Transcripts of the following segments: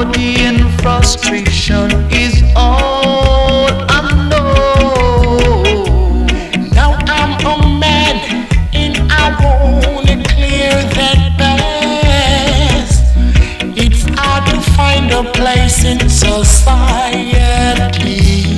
poverty and frustration is all I know. Now I'm a man and I wanna clear that past. It's hard to find a place in society.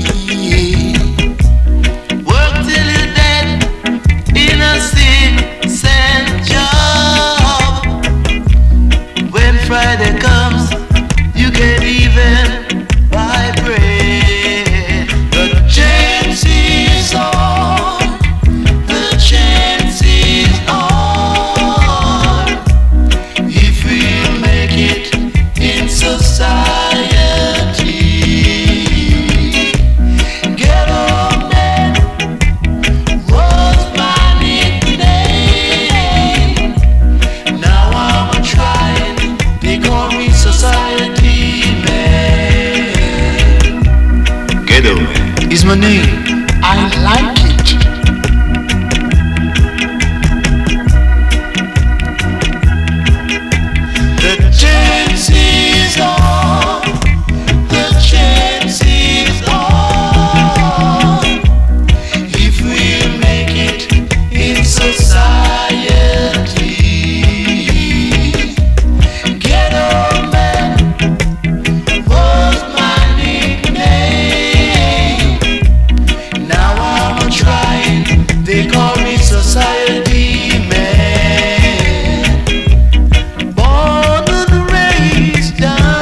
Work till you're dead in a cent job. When Friday comes, you can't even buy bread. The chance is on. The chance is on. If we make it in society. Ghetto man was my nickname. Now I'm trying to call me society man. Ghetto man is my name. I like